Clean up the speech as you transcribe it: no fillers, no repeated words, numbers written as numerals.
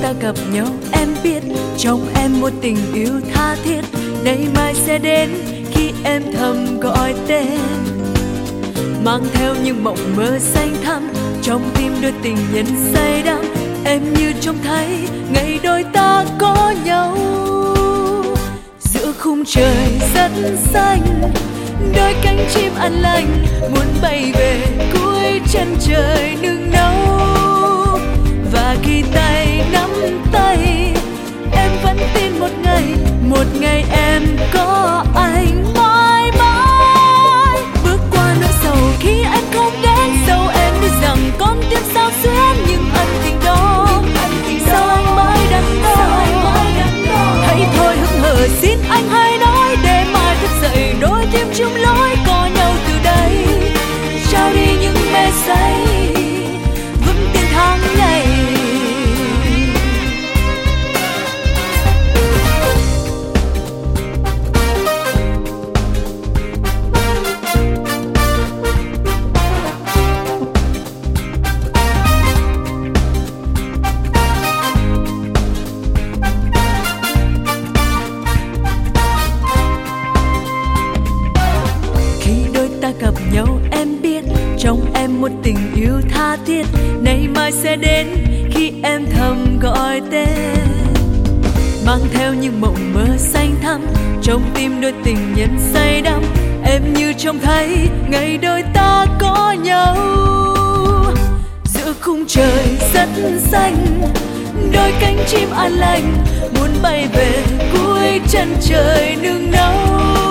ta gặp nhau em biết trong em một tình yêu tha thiết, ngày mai sẽ đến khi em thầm gọi tên, mang theo những mộng mơ xanh thẳm trong tim đôi tình nhân say đắm. Em như trông thấy ngày đôi ta có nhau giữa khung trời rất xanh, đôi cánh chim an lành muốn bay về cuối chân trời nương náu. Và khi tay nắm tay em vẫn tin một ngày em có anh mãi mãi. Bước qua nỗi sầu khi anh không đến, dẫu em biết rằng con tim sao xuyến, nhưng ân tình đó sao anh mãi đắn đo. Hãy thôi hững hờ xin anh hãy nói, để mai thức dậy đôi tim chung lối có nhau từ đây, trao đi những mê say vững tin tháng ngày. Gặp nhau em biết trong em một tình yêu tha thiết, nay mai sẽ đến khi em thầm gọi tên, mang theo những mộng mơ xanh thẳm trong tim đôi tình nhân say đắm. Em như trông thấy ngày đôi ta có nhau giữa khung trời rất xanh, đôi cánh chim an lành muốn bay về cuối chân trời nương náu.